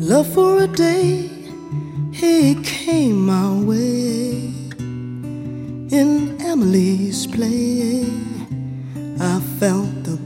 love for a day, he came my way. In Emily's play, I felt the